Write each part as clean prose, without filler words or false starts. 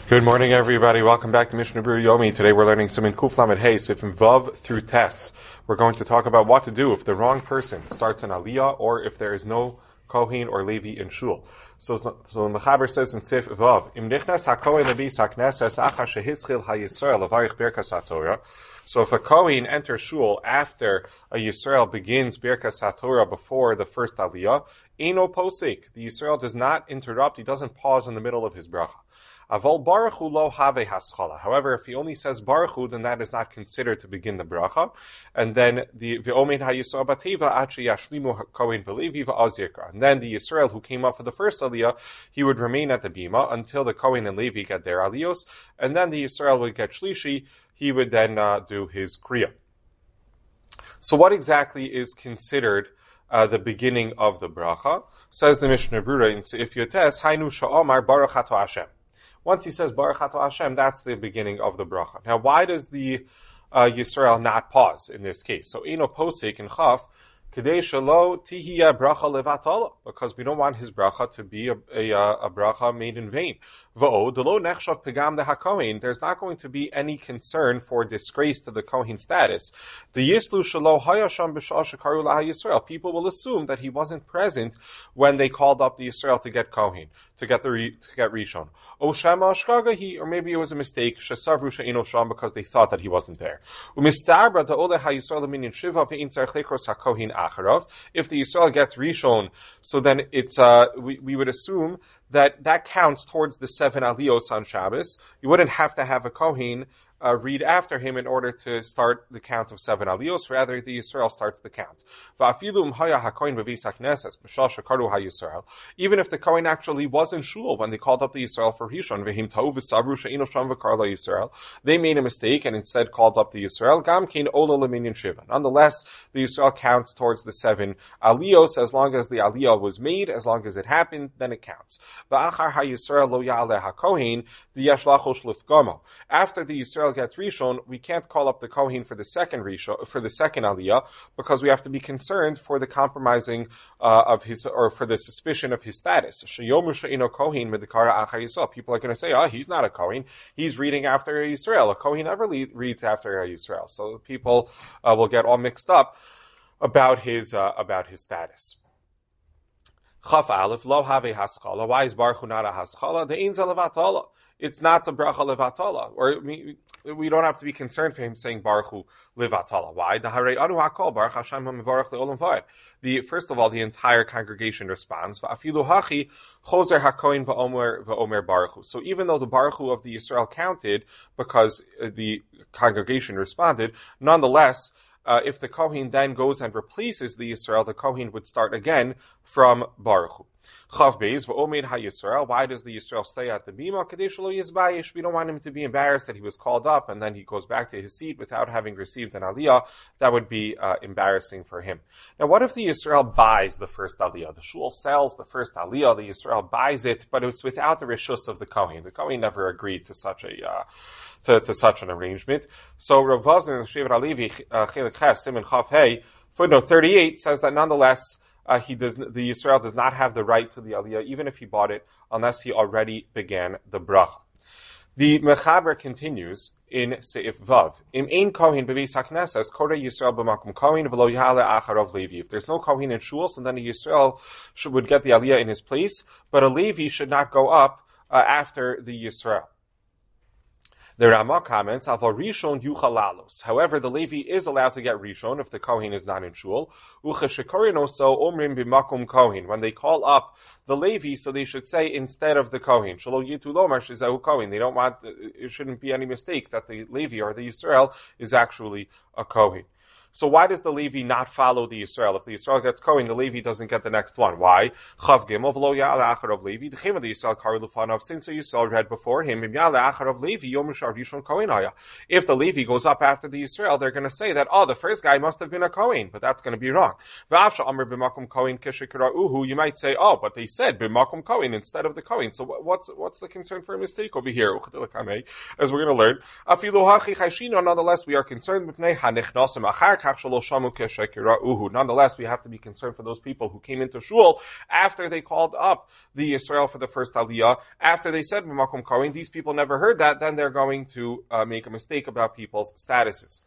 Good morning, everybody. Welcome back to Mishnah Berurah Yomi. Today we're learning Siman Kuf Lamed Hey, Sifim Vav through Tes. We're going to talk about what to do if the wrong person starts an Aliyah or if there is no Kohen or Levi in Shul. So the Mechaber says in Sif Vav, Im nichnas haKohen lebis hakneses acha shehitzchil haYisrael levarich birkas haTorah. So if a Kohen enters Shul after a Yisrael begins birkas haTorah before the first Aliyah, Eino posik. The Yisrael does not interrupt, he doesn't pause in the middle of his bracha. Aval Baruch Hu lo have haschala. However, if he only says Baruch Hu, then that is not considered to begin the bracha. And then the V'omein haYisrael bativa achi yashlimu Kohen v'Levi v'az yikra. And then the Yisrael who came up for the first aliyah, he would remain at the bima until the Kohen and Levi get their aliyos, and then the Yisrael would get shlishi. He would then do his kriya. So, what exactly is considered the beginning of the bracha? Says the Mishnah Berurah in Seif Yotes, Hainu sha'omar Baruch Ato Hashem. Once he says Baruch Ato Hashem, that's the beginning of the bracha. Now, why does the Yisrael not pause in this case? So, Eno posik in Chaf, Kedei shelo tihiyah bracha levatala, because we don't want his bracha to be a bracha made in vain. V'o delo nechshav pegam de hakohen. There's not going to be any concern for disgrace to the kohen status. The yislu shelo hayasham b'shal shekaru laha Yisrael. People will assume that he wasn't present when they called up the Yisrael to get kohen, to get rishon. O shema ashkagahi, or maybe it was a mistake. Shesavru she'ino sham, because they thought that he wasn't there. Umistabra da'oleh haYisrael minyan shiva ve'in tzarich lekros hakohen acharav. If the Yisrael gets rishon, so then it's we would assume that counts towards the 7 aliyos on Shabbos. You wouldn't have to have a kohen read after him in order to start the count of 7 aliyos. Rather, the Yisrael starts the count. Even if the Kohen actually was in Shul when they called up the Yisrael for Rishon, they made a mistake and instead called up the Yisrael. Nonetheless, the Yisrael counts towards the 7 aliyos. As long as the aliyah was made, as long as it happened, then it counts. After the Yisrael gets rishon, we can't call up the kohen for the second aliyah, because we have to be concerned for the compromising of his, or for the suspicion of his status. People are going to say, he's not a kohen, he's reading after a Yisrael. A kohen never reads after a Yisrael. So people will get all mixed up about his status. Chaf Aleph lo have haschala. Why is Baruch Hu not a haschala? The ein levatala. It's not a bracha levatala, or we don't have to be concerned for him saying Baruch Hu levatala. Why? The harei anu hakol Baruch Hashem hamivarach leolam va'ed. First of all, the entire congregation responds. Va'afilu hachi chozer hakohen va'omer Baruch Hu. So even though the Baruch Hu of the Yisrael counted because the congregation responded, nonetheless, if the Kohen then goes and replaces the Yisrael, the Kohen would start again from Baruch Hu. Chav Beis v'omed ha-Yisrael. Why does the Yisrael stay at the bima? Kadei shelo yizbayish. We don't want him to be embarrassed that he was called up and then he goes back to his seat without having received an aliyah. That would be embarrassing for him. Now, what if the Yisrael buys the first aliyah? The shul sells the first aliyah, the Yisrael buys it, but it's without the rishus of the Kohen. The Kohen never agreed to such a to such an arrangement. So Rav Vazner Shevet Alevi Chelik Ches Siman Chaf Hey footnote 38 says that nonetheless the Yisrael does not have the right to the aliyah even if he bought it unless he already began the bracha. The Mechaber continues in Seif Vav. Im ein Kohen bevis hakneses korei Yisrael b'makom Kohen v'lo yale acharav Levi. If there's no Kohen in Shul, so then a Yisrael would get the aliyah in his place, but a Levi should not go up after the Yisrael. The Ramah comments, Aval Rishon Yuchalalos. However, the Levi is allowed to get Rishon if the Kohen is not in Shul. Ucheshekorinoso Omrim B'makom Kohen. When they call up the Levi, so they should say instead of the Kohen. Shelo Yitu Lomar Shezahu Kohen. They don't want, it shouldn't be any mistake that the Levi or the Yisrael is actually a Kohen. So why does the Levi not follow the Yisrael? If the Yisrael gets Kohen, the Levi doesn't get the next one. Why? Chav Gimel v'lo ya'al acharav Levi. The Chema the Yisrael karu l'fanav. Since the Yisrael read before him, im ya'al acharav Levi yom u'shar rishon Kohen haya. If the Levi goes up after the Yisrael, they're going to say that the first guy must have been a Kohen, but that's going to be wrong. V'avsha amr b'makom Kohen keshekara uhu. You might say, but they said b'makom Kohen instead of the Kohen. So what's the concern for a mistake over here? As we're going to learn, afilu hachi chayshino. Nonetheless, we are concerned with hanichnasim achar Nonetheless, we have to be concerned for those people who came into shul after they called up the Yisrael for the first aliyah, after they said b'makom kohen. These people never heard that, then they're going to make a mistake about people's statuses.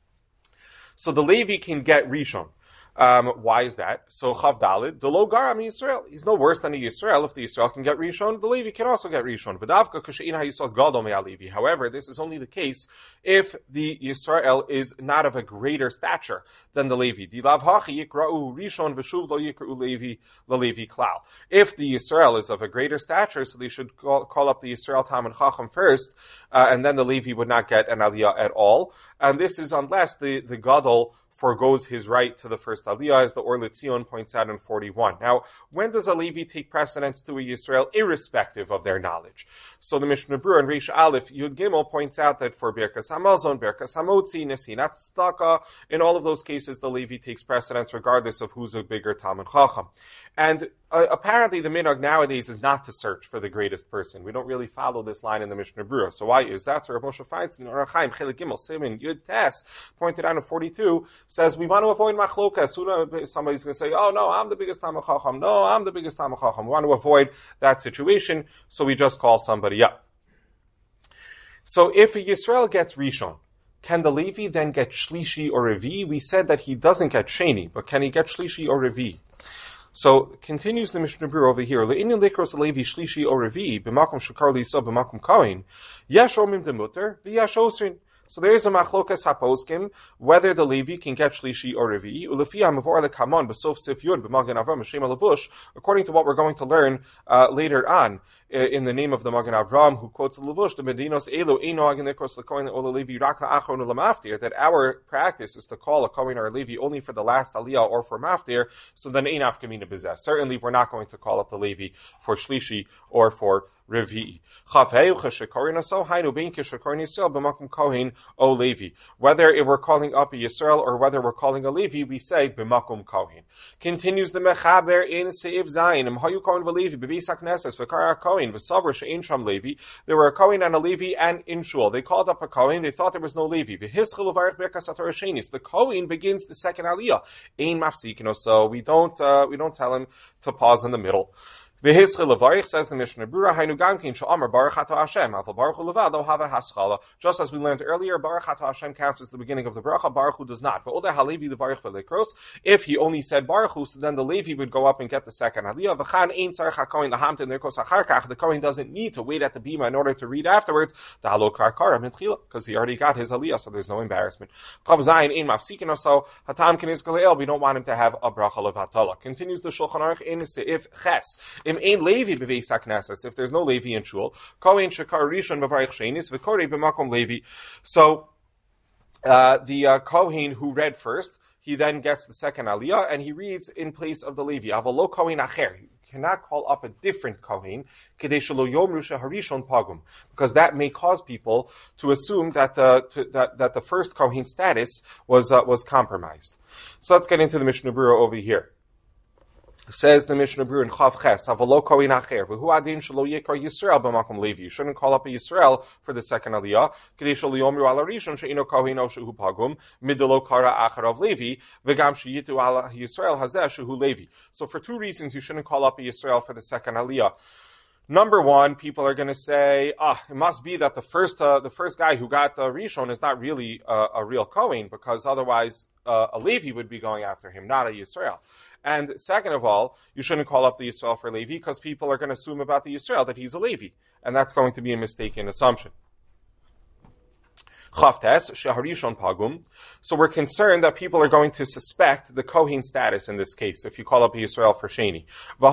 So the Levi can get Rishon. Why is that? So Chav Dalid, the lo garam Yisrael. He's no worse than a Yisrael. If the Yisrael can get Rishon, the Levi can also get Rishon. V'davka k'she'in ha'Yisrael gadol me'alevi. However, this is only the case if the Yisrael is not of a greater stature than the Levi. Dilav hachi yikra'u Rishon v'shuv lo yikra'u Levi l'Levi klal. If the Yisrael is of a greater stature, so they should call up the Yisrael Talmid Chacham first, and then the Levi would not get an aliyah at all. And this is unless the gadol forgoes his right to the first aliyah, as the Or L'Tzion points out in 41. Now, when does a Levi take precedence to a Yisrael, irrespective of their knowledge? So the Mishnah Berurah in Reish Aleph Yud Gimel points out that for Birkas Hamazon, Birkas Hamotzi, Nesinat Tzedakah, in all of those cases, the Levi takes precedence regardless of who's a bigger Talmid Chacham. And apparently the minhag nowadays is not to search for the greatest person. We don't really follow this line in the Mishnah Berurah. So why is that? So Rav Moshe Feinstein, Orach Chaim, Chelik Gimel, Simin, Yud Tes, pointed out in 42, says we want to avoid machloka. Soon somebody's going to say, oh no, I'm the biggest Talmid Chacham. No, I'm the biggest Talmid Chacham. We want to avoid that situation, so we just call somebody up. So if a Yisrael gets Rishon, can the Levi then get Shlishi or Revi? We said that he doesn't get Sheni, but can he get Shlishi or Revi? So continues the Mishnah Berurah over here. Le'inyan likros Levi Shlishi or Revi b'makom shekar l'isa b'makom kohen yesh omim demuter v'yesh osrin. So there is a machlokas haposkim whether the Levi can get Shlishi or Revi. Ulefi hamavor lekamon b'sof sif yud b'magen avram b'shem alavush. According to what we're going to learn later on in the name of the Magen Avram, who quotes the Levush, the Medinos Elu Eino Agenikros Lekohen Ola Levi Rakla Achron Ulamaftir, that our practice is to call a Kohen or a Levi only for the last Aliyah or for Maftir, so then Einaf Kamina Bezeh. Certainly we're not going to call up the Levi for Shlishi or for Revi. Whether we're calling up a Yisrael or whether we're calling a Levi, we say b'makom kohen. Continues the Mechaber in Seif Zayin. Hayu kohen v'Levi b'visak neses v'kara kohen v'savra she'in sham Levi. There were a kohen and a Levi and in shul. They called up a kohen. They thought there was no Levi. V'hischel uvarich birkas haTorah shenis. The kohen begins the second aliyah. Ein mafsikin. So we don't tell him to pause in the middle. V'hischel levarich, says the Mishnah Berurah, hainu gamkin she'amar baruch ato Hashem, aval baruch hu levad lo hava haschala. Just as we learned earlier, baruch ato Hashem counts as the beginning of the bracha, baruch hu does not. V'odeh halevi levarich v'likros. If he only said baruch hu, so then the Levi would go up and get the second aliyah. V'chan ein tzarich hakohen lahamtin likros acharkach. The kohen doesn't need to wait at the bima in order to read afterwards. Da'alo karkara mitchila, because he already got his aliyah, so there's no embarrassment. Chav zayin ein mafsikin oso hatam kenis galeel. We don't want him to have a bracha levatala. Continues the Shulchan Aruch in Seif Ches. Im ein Levi if there's no Levi in shul, Kohen shekar rishon b'varich shenis v'korei b'makom Levi. So the Kohen who read first, he then gets the second aliyah and he reads in place of the Levi. Avalo Kohen acher. You cannot call up a different Kohen kedei shelo yomru sheharishon pagum, because that may cause people to assume that the first Kohen status was compromised. So let's get into the Mishnah Berurah over here. Says the Mishnah Berurah in Chav Ches, Havalo Kohen Acher, V'hu Adin Shelo Yikar Yisrael B'makom Levi. You shouldn't call up a Yisrael for the second aliyah. Kedei shelo yomru ala rishon she'ino Kohen o shehu pagum midelo kara acher of Levi v'gam sheyitu ala Yisrael hazeh shehu Levi. So for two reasons, you shouldn't call up a Yisrael for the second aliyah. Number one, people are going to say, it must be that the first guy who got Rishon is not really a real Kohen, because otherwise a Levi would be going after him, not a Yisrael. And second of all, you shouldn't call up the Yisrael for Levi, because people are going to assume about the Yisrael that he's a Levi. And that's going to be a mistaken assumption. Chavtes, sheharishon pagum. So we're concerned that people are going to suspect the Kohen status in this case, if you call up Yisrael for Sheni.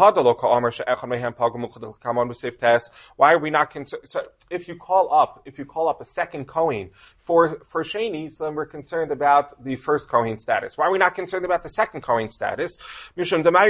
Why are we not concerned? So if you call up a second Kohen for Sheni, so then we're concerned about the first Kohen status. Why are we not concerned about the second Kohen status? We're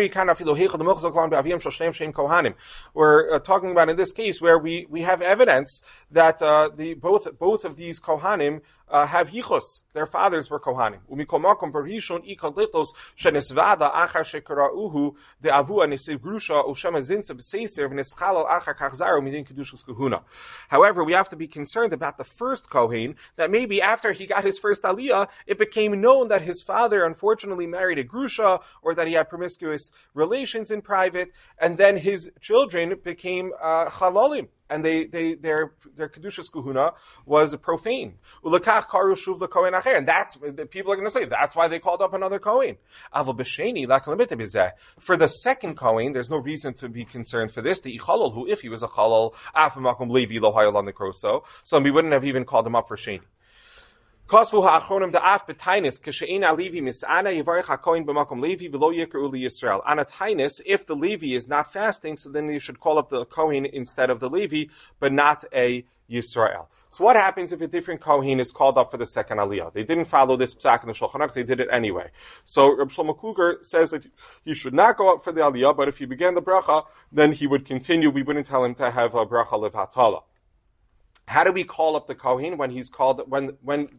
talking about in this case where we have evidence that both of these Kohanim have yichus. Their fathers were kohanim. Umikol makom barishon ikal litos shenisvada achar shekarauhu de'avua nesiv grusha u'shema zinsa b'seiser v'neschalo achar kachzaru midin kedushas kahuna. However, we have to be concerned about the first kohen, that maybe after he got his first aliyah, it became known that his father unfortunately married a grusha, or that he had promiscuous relations in private, and then his children became chalolim. And their kedushas kahuna was profane. Ulakach karu shuv lekohen acher, and that's people are going to say that's why they called up another kohen. Aval b'sheni lakalamitim bizeh. For the second kohen, there's no reason to be concerned for this. The ichalol, who if he was a chalol, af b'makom levi lo hayol on the kroso, so we wouldn't have even called him up for sheni. Kosvu ha'achronim da'af b'tainis k'she'ena levi mis'ana yivarech ha'kohen b'makom levi v'lo yikru li Yisrael. On a tainis, if the levi is not fasting, so then you should call up the kohen instead of the levi, but not a Yisrael. So what happens if a different kohen is called up for the second aliyah? They didn't follow this psak in the Shulchan Aruch, they did it anyway. So Reb Shlomo Kluger says that he should not go up for the aliyah, but if he began the bracha, then he would continue. We wouldn't tell him to have a bracha levatala. How do we call up the kohen when he's called when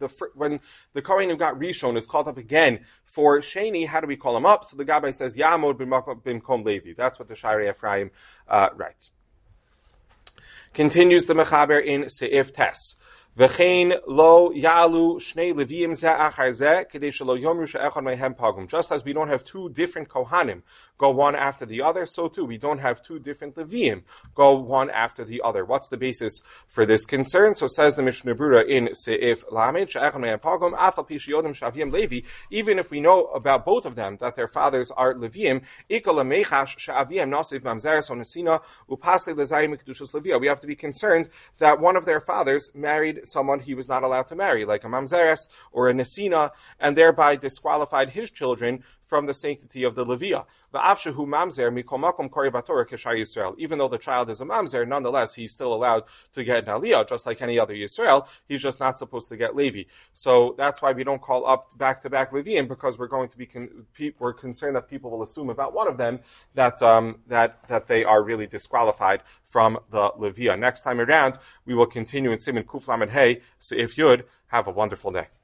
the kohen who got rishon is called up again for sheni? How do we call him up? So the Gabbai says Yamod b'mkom Levi. That's what the Shari Ephraim writes. Continues the Mechaber in Seif Tes. V'chein lo yalu shnei leviim zeh achar zeh kedei shelo yomru she'echad mehem pagum. Just as we don't have two different kohanim go one after the other, so too we don't have two different leviim go one after the other. What's the basis for this concern? So says the Mishnah Berurah in Seif Lamed she'echad mehem pagum afal pi sheyodim shavim Levi. Even if we know about both of them that their fathers are leviim, ikol amechash she'avim nasiv mamzeres onesina upasle lezayim kedushas levia. We have to be concerned that one of their fathers married someone he was not allowed to marry, like a mamzeres or a nesina, and thereby disqualified his children from the sanctity of the Levia. Even though the child is a mamzer, nonetheless, he's still allowed to get an aliyah, just like any other Yisrael. He's just not supposed to get Levi. So that's why we don't call up back-to-back Leviim, because we're going to be we're concerned that people will assume about one of them that they are really disqualified from the Levia. Next time around, we will continue in Siman Kuf Lamed Hey. So if Yud, have a wonderful day.